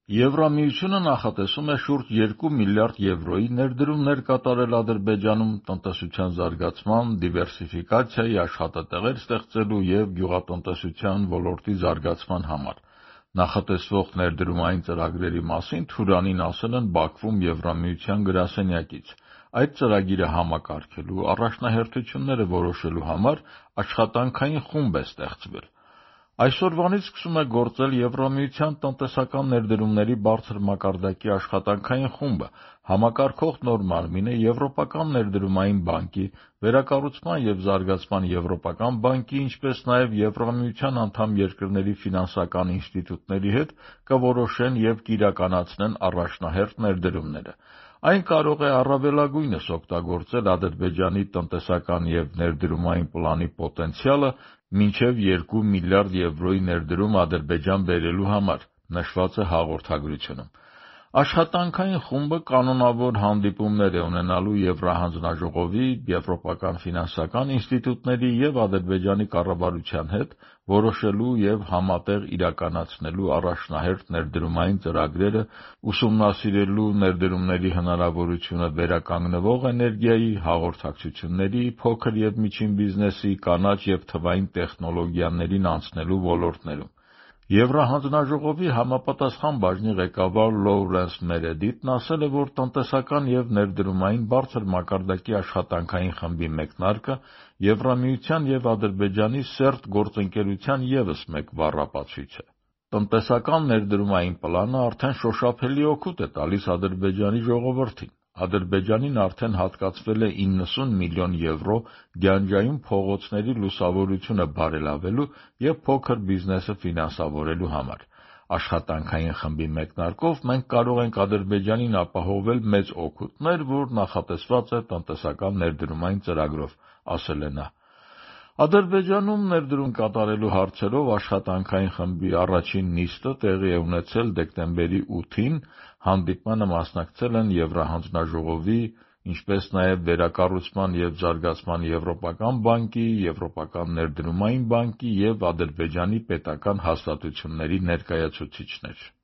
Եվրամիությունը նախատեսում է շուրջ 2 միլիարդ եվրոյի ներդրումներ կատարել Ադրբեջանում տնտեսության զարգացման, դիվերսիֆիկացիայի, աշխատատեղեր ստեղծելու և գյուղատնտեսության ոլորտի զարգացման համար։ Նախատեսվող ներդրումային ծրագրերի մասին Թուրանին ասել են Բաքվում Եվրամիության գրասենյակից։ Այդ ծրագիրը համակարգելու, առաջնահերթությունները որոշելու համար աշխատանքային խումբ է ստեղծվել։ Այսօրվանից սկսում է գործել Եվրամիության տնտեսական ներդրումների բարձր մակարդակի աշխատանքային խումբը, համակարգող նոր մարմին է Եվրոպական ներդրումային բանկի, Վերակառուցման և զարգացման Եվրոպական բանկի, ինչպես նաև Եվրամիության անդամ երկրների ֆինանսական ինստիտուտների հետ կորոշեն և կիրականացնեն առաջնահերթ ներդրումները։ Այն կարող է առավելագույնս օգտագործել Ադրբեջանի տնտեսական և ներդրումային պլանի պոտենցիալը մինչև 2 միլիարդ եվրոյի ներդրում Ադրբեջան բերելու համար, նշված է հաղորդագրությունում։ Աշխատանքային խումբը կանոնավոր հանդիպումներ է ունենալու Եվրահանձնաժողովի, եվրոպական ֆինանսական ինստիտուտների և Ադրբեջանի կառավարության հետ, որոշելու և համատեղ իրականացնելու առաջնահերթ ներդրումային ծրագրերը, ուսումնասիրելու ներդրումների հնարավորությունը վերականգնվող էներգիայի, հաղորդակցությունների, փոքր և միջին բիզնեսի, կանաչ և թվային տեխնոլոգիաներին անցնելու ոլորտներում։ Եվրահանձնաժողովի համապատասխան բաժնի ղեկավար Լոուրենս Մերեդիտն ասել է, որ տնտեսական և ներդրումային բարձր մակարդակի աշխատանքային խմբի մեկնարկը Եվրամիության և Ադրբեջանի սերտ գործընկերության ևս մեկ վառ ապացույց է։ Տնտեսական ներդրումային պլանը արդեն շոշափելի օգուտ է տալիս Ադրբեջանի ժողովրդին։ Ադրբեջանին արդեն հատկացվել է 90 միլիոն եվրո Գյանջայում փողոցների լուսավորությունը բարելավելու և փոքր բիզնեսը ֆինանսավորելու համար։ Աշխատանքային խմբի մեկնարկով մենք կարող ենք Ադրբեջանին ապահովել մեծ օգուտներ, որ նախատեսված է տնտեսական ներդրումային ծրագրով, ասել է նա։ Ադրբեջանում ներդրում կատարելու հարցերով աշխատանքային խմբի առաջին նիստը տեղի է ունեցել դեկտեմբերի 8-ին, հանդիպմանը մասնակցել են Եվրահանձնաժողովի, ինչպես նաև Վերակառուցման և զարգացման Եվրոպական բանկի, Եվրոպական ներդրումային բանկի և Ադրբեջանի պետական հաստատությունների ներկայացուցիչներ։